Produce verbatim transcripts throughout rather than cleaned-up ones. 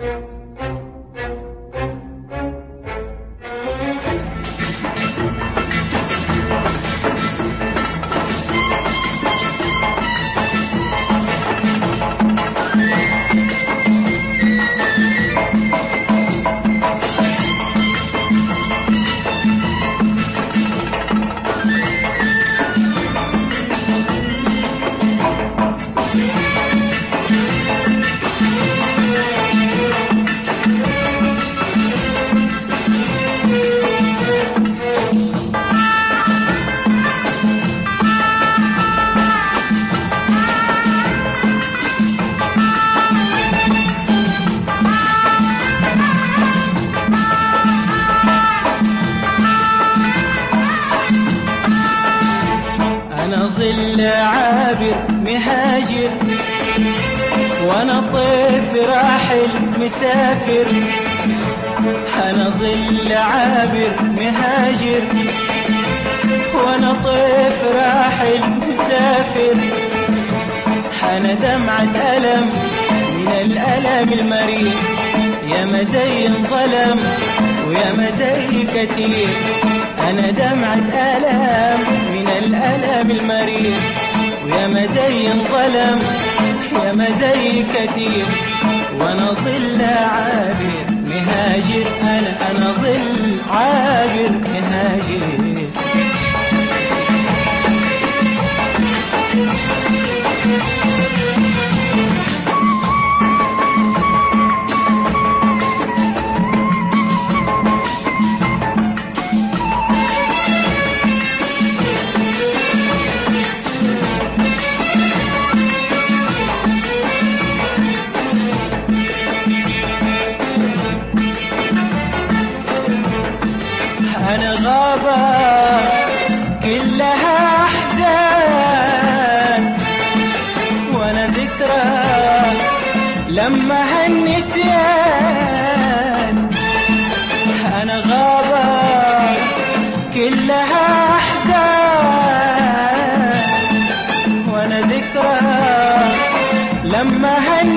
عابر مهاجر وانا طيف راحل مسافر. انا ظل عابر مهاجر وانا طيف راحل مسافر. انا دمعة ألم من الألم المرير، يا ما زي انظلم ويا ما زي كتير. أنا دمعة ألم من الألم المرير، ويا ما زي انظلم يا ما زي كتير. وأنا ظل عابر مهاجر، أنا أنا ظل عابر مهاجر. أنا غابة كلها أحزان، وأنا ذكرى لما هالنسيان. أنا غابة كلها أحزان، وأنا ذكرى لما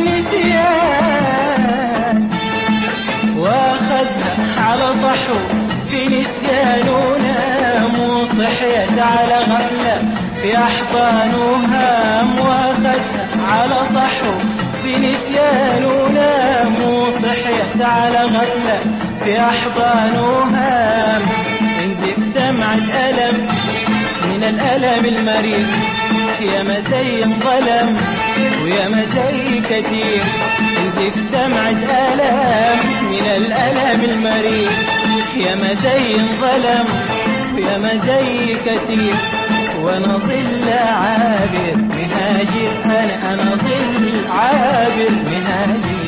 هالنسيان. واخدها على صحو في نسيان ونام، وصحيت على غفلة في أحضان وهام. واخدها على صحو في نسيان ونام، وصحيت على غفلة في أحضان وهام. انزف دمعة ألم من الألم المرير، يا ما زي انظلم ويا ما زي كتير. انزف دمعة ألم من الألم المرير، يا ما زي انظلم ويا ما زي كتير. وانا ظل عابر مهاجر، انا انا ظل عابر مهاجر.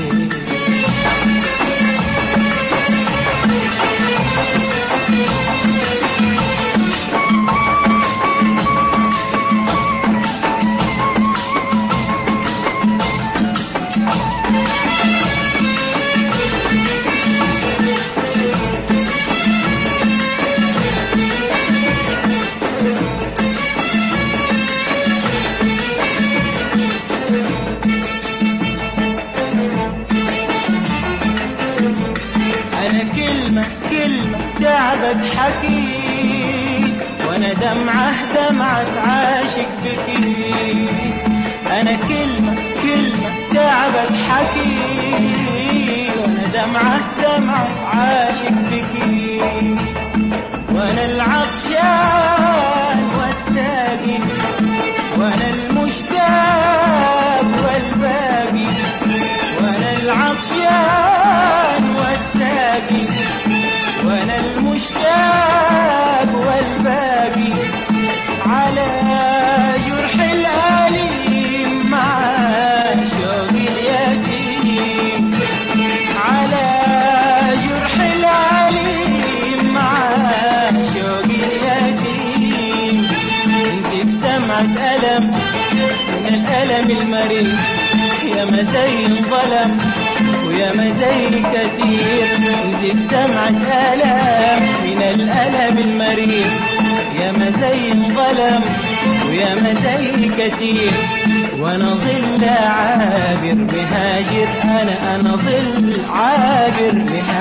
أنا كلمة كلمة تعبت حكي، وأنا دمعة دمعة عاشق بكي. أنا كلمة كلمة تعبت حكي، وأنا دمعة دمعة عاشق بكي. وأنا العطشان والساقي، وأنا المشتاق والباقي. وأنا العطشان والساقي، وأنا المشتاق والباقي. على جرح الأليم مع شوق اليتيم، على جرح الأليم مع شوق اليتيم. انزف دمعة ألم من الألم المرير، يا ما زي انظلم ويا ما زي كتير. انزف دمعة ألم من الألم المرير، يا ما زي انظلم ويا ما زي كتير. وانا ظل عابر مهاجر، انا انا ظل عابر مهاجر.